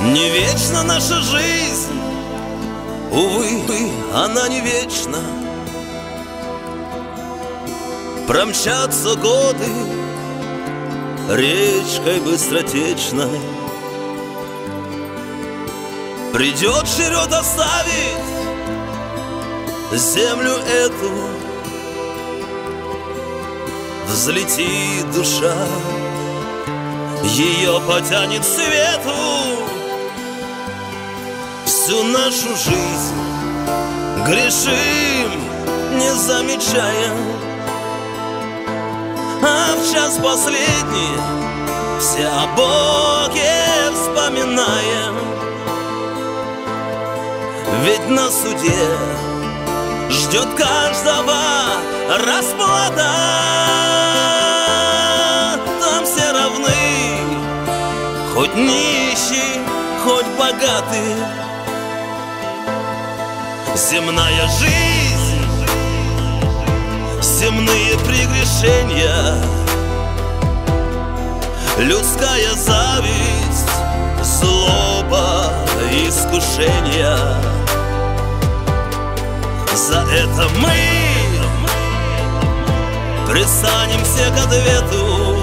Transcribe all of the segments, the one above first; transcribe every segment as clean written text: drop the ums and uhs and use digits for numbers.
Не вечна наша жизнь, увы, она не вечна. Промчатся годы речкой быстротечной. Придет черед оставить землю эту. Взлетит душа, ее потянет к свету. Всю нашу жизнь грешим, не замечая, а в час последний все о Боге вспоминаем. Ведь на суде ждет каждого расплата. Там все равны, хоть нищий, хоть богатый. Земная жизнь, земные прегрешения, людская зависть, злоба, искушения. За это мы пристанемся к ответу.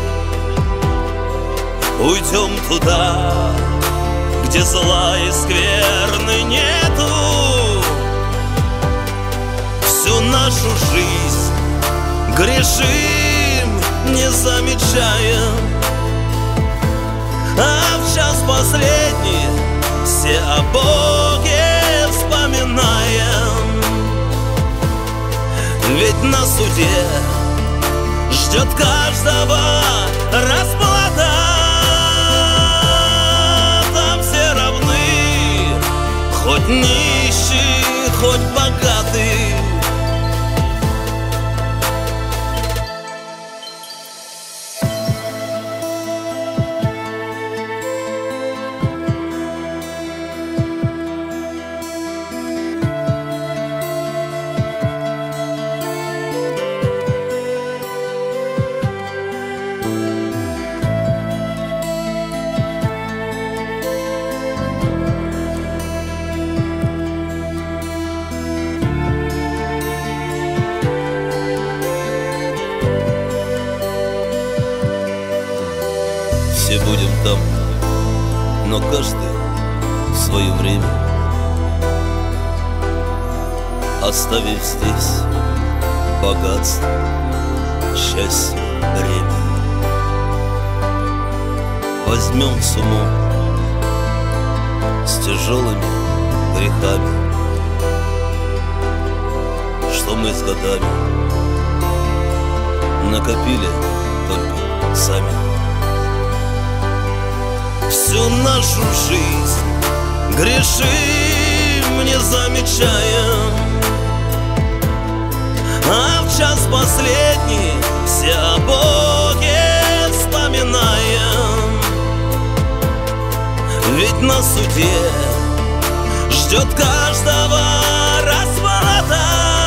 Уйдем туда, где зла и скверны нету. Всю нашу жизнь грешим, не замечая, а в час последний все о Боге вспоминаем. Ведь на суде ждет каждого расплата. Там все равны, хоть нищий, хоть богатый. Все будем там, но каждый в свое время, оставив здесь богатство, счастье, время. Возьмем с умом, с тяжелыми грехами, что мы с годами накопили только сами. Всю нашу жизнь грешим, не замечая, а в час последний все о Боге вспоминаем. Ведь на суде ждет каждого расплата.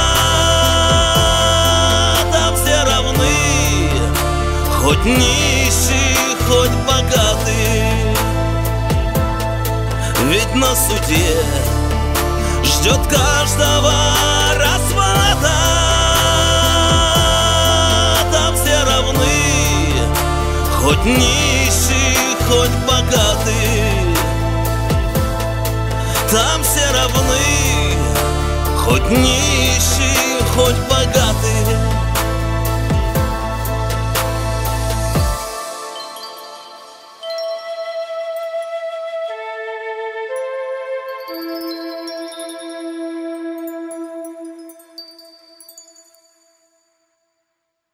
Там все равны, хоть нищий, хоть богатый. Ведь на суде ждет каждого расплата. Там все равны, хоть нищий, хоть богатый. Там все равны, хоть нищий, хоть богатый.